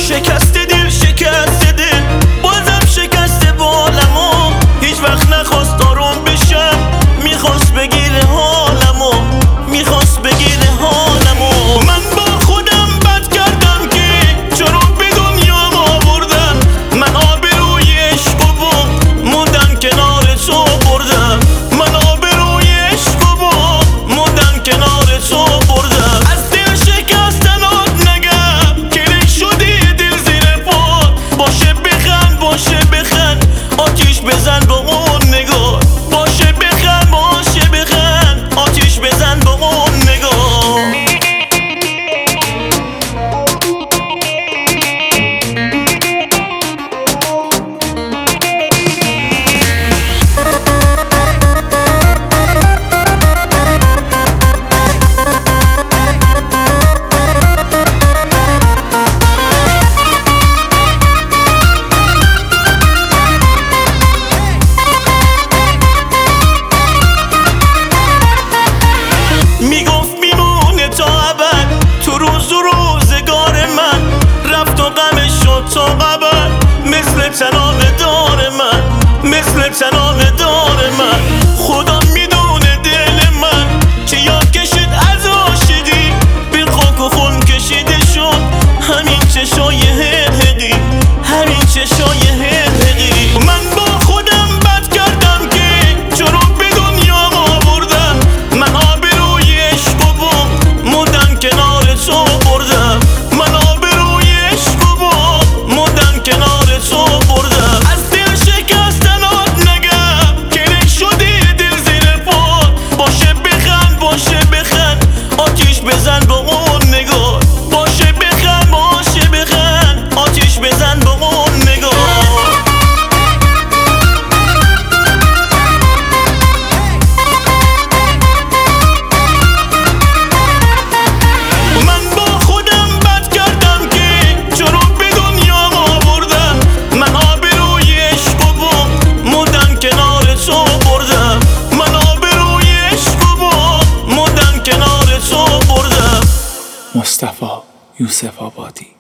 شکست دل شکست دل بازم شکست بالمو، هیچ وقت نخواست آروم بشم، میخواست بگیره حالمو، میخواست بگیره حالمو. من با خودم بد کردم که چرا به دنیا آوردم، من آبروی عشقو موندم کنار تو بردم، من آبروی عشقو موندم کنار تو بردم. از دل شکستنات نگم که شدی دل زیر پات، باشه بخند باشه بخند آتیش بزن با اون نگاه، باشه بخند باشه بخند آتیش بزن با اون نگاه. میگفت میمونه تا ابد تو روز و روزگار من، رفت و غمش شد تا ابد مثل تنابه دار من، مثل تنابه دار من. خدا میدونه دل من که یاد کشید از عاشقی، بین خاک و خون کشیده شد همین چشای هرهقی، همین چشای هرهقی. من با خودم بد کردم که چرا به دنیا آوردم، من آبروی عشقو موندم کنار تو بردم، من آبروی عشقو موندم کنار تو بردم. از دل شکستنات نگم که شدی دل زیر پات، باشه بخند باشه بخند آتیش بزن با اون نگاه، باشه بخند باشه بخند آتیش بزن با اون نگاه. من با خودم بد کردم که چرا به دنیا آوردم، من آبروی عشقو موندم کنار تو بردم، من آبروی عشقو موندم کنار تو بردم. مصطفی یوسف آبادی.